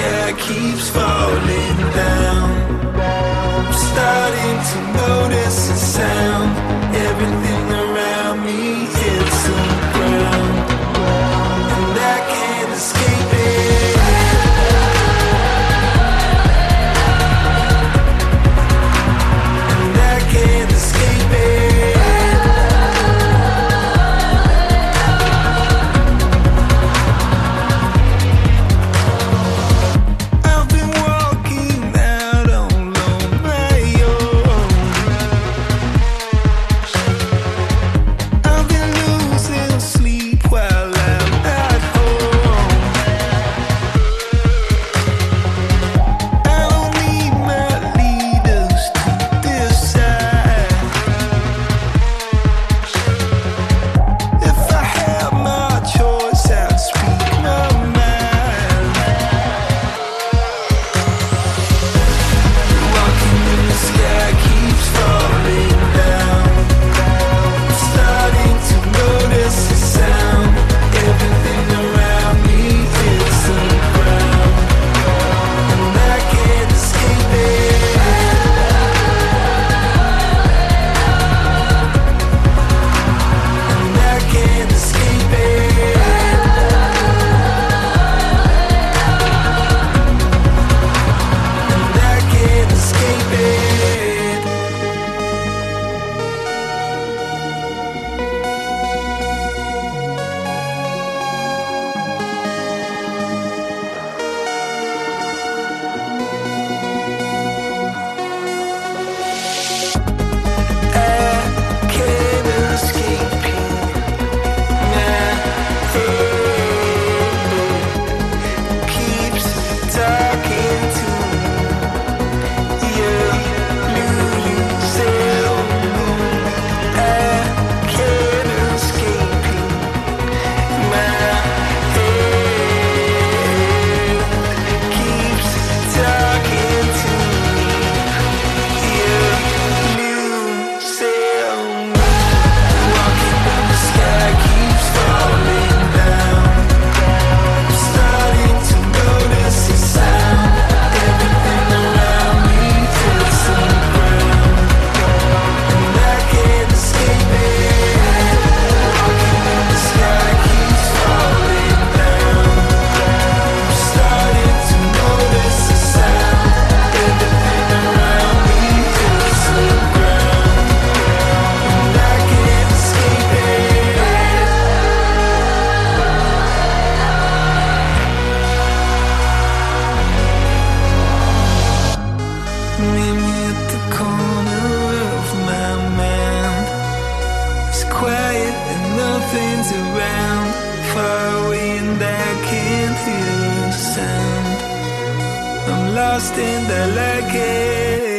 sky keeps falling down. I'm starting to notice a sound. Everything around me hits the ground, and I can't escape it. And I can't escape it. I've been walking out on my own. I've been losing sleep while I'm at home. I don't need my leaders to decide. If I had my choice, I'd speak my mind. Walking in the sky keeps falling down. I'm starting to notice the sound. Everything around me is the ground, and I can't escape it. And I can't escape it. And I can't escape it. I can't escape you. My head keeps talking to you. Lose I can't escape you. My head keeps talking to you. Lose walking on the sky keeps falling down. I'm starting to notice the sound. Everything around me hits the ground, and I can't escape it. Walking on the sky keeps falling down. I'm starting to notice the sound. Everything around me hits the ground, and I can't escape it. Meet me at the corner of my mind. It's quiet and nothing's around. Far away and I can't hear a sound. I'm lost and I like it.